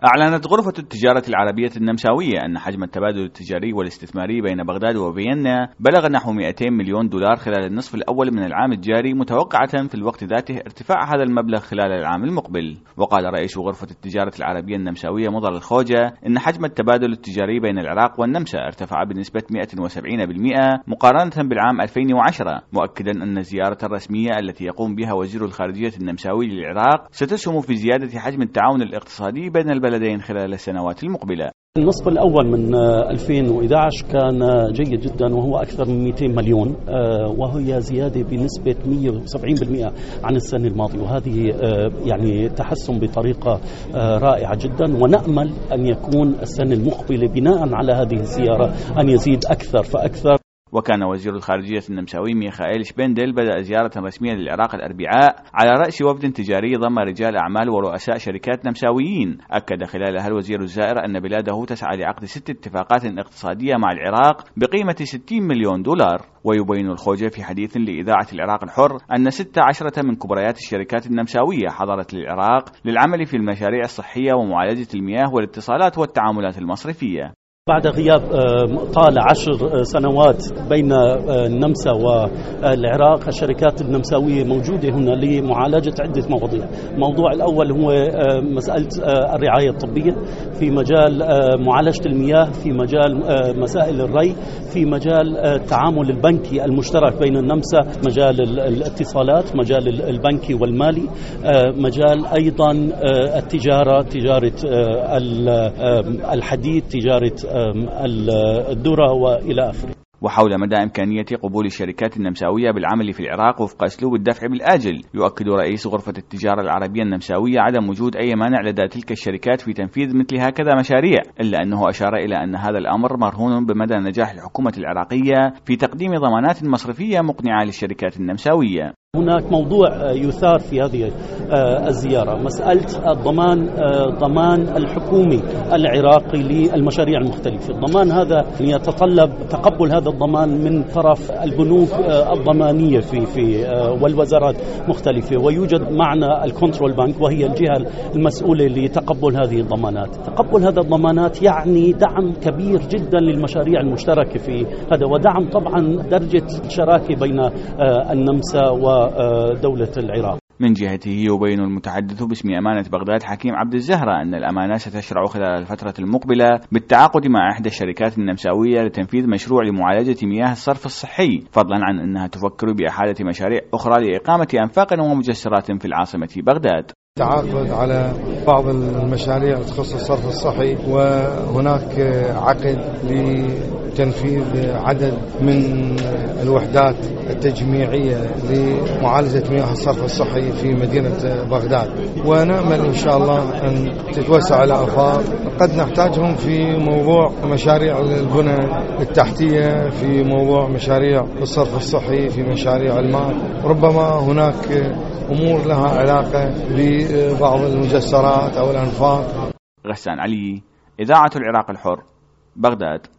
أعلنت غرفة التجارة العربية النمساوية أن حجم التبادل التجاري والاستثماري بين بغداد وفيينا بلغ نحو 200 مليون دولار خلال النصف الأول من العام الجاري، متوقعة في الوقت ذاته ارتفاع هذا المبلغ خلال العام المقبل. وقال رئيس غرفة التجارة العربية النمساوية مضر الخوجة إن حجم التبادل التجاري بين العراق والنمسا ارتفع بنسبة 170% مقارنة بالعام 2010، مؤكدا أن الزيارة الرسمية التي يقوم بها وزير الخارجية النمساوي للعراق ستسهم في زيادة حجم التعاون الاقتصادي بين البلدين خلال السنوات المقبلة. النصف الأول من 2011 كان جيد جدا وهو أكثر من 200 مليون، وهي زيادة بنسبة 170% عن السنة الماضية، وهذه يعني تحسن بطريقة رائعة جدا، ونأمل أن يكون السنة المقبلة بناء على هذه الزيارة أن يزيد أكثر فأكثر. وكان وزير الخارجية النمساوي ميخائيل شبندل بدأ زيارة رسمية للعراق الأربعاء على رأس وفد تجاري ضم رجال أعمال ورؤساء شركات نمساويين. أكد خلالها الوزير الزائر أن بلاده تسعى لعقد 6 اتفاقات اقتصادية مع العراق بقيمة 60 مليون دولار. ويبين الخوجة في حديث لإذاعة العراق الحر أن 16 من كبريات الشركات النمساوية حضرت للعراق للعمل في المشاريع الصحية ومعالجة المياه والاتصالات والتعاملات المصرفية. بعد غياب طال 10 سنوات بين النمسا والعراق، الشركات النمساوية موجودة هنا لمعالجة عدة مواضيع. الموضوع الأول هو مسألة الرعاية الطبية، في مجال معالجة المياه، في مجال مسائل الري، في مجال التعامل البنكي المشترك بين النمسا، مجال الاتصالات، مجال البنكي والمالي، مجال أيضا التجارة، تجارة الحديد، تجارة الذرة وإلى آخره. وحول مدى إمكانية قبول الشركات النمساوية بالعمل في العراق وفق أسلوب الدفع بالآجل، يؤكد رئيس غرفة التجارة العربية النمساوية عدم وجود أي مانع لدى تلك الشركات في تنفيذ مثل هكذا مشاريع، إلا أنه أشار إلى أن هذا الأمر مرهون بمدى نجاح الحكومة العراقية في تقديم ضمانات مصرفية مقنعة للشركات النمساوية. هناك موضوع يثار في هذه الزيارة، مسألة ضمان الحكومي العراقي للمشاريع المختلفة. الضمان هذا يتطلب تقبل هذا الضمان من طرف البنوك الضمانية في والوزارات مختلفة، ويوجد معنا الكنترول بانك وهي الجهة المسؤولة لتقبل هذه الضمانات. تقبل هذا الضمانات يعني دعم كبير جدا للمشاريع المشتركة في هذا، ودعم طبعا درجة الشراكة بين النمسا ودولة العراق. من جهته يبين المتحدث باسم أمانة بغداد حكيم عبد الزهرة أن الأمانة ستشرع خلال الفترة المقبلة بالتعاقد مع إحدى الشركات النمساوية لتنفيذ مشروع لمعالجة مياه الصرف الصحي، فضلا عن أنها تفكر بإحالة مشاريع أخرى لإقامة أنفاق ومجسرات في العاصمة بغداد. تعاقد على بعض المشاريع تخص الصرف الصحي، وهناك عقد لتنفيذ عدد من الوحدات التجميعية لمعالجة مياه الصرف الصحي في مدينة بغداد، ونأمل إن شاء الله أن تتوسع الآفاق. قد نحتاجهم في موضوع مشاريع البنى التحتية، في موضوع مشاريع الصرف الصحي، في مشاريع الماء، ربما هناك أمور لها علاقة ببعض المجسرات أو الأنفاق. غسان علي، إذاعة العراق الحر، بغداد.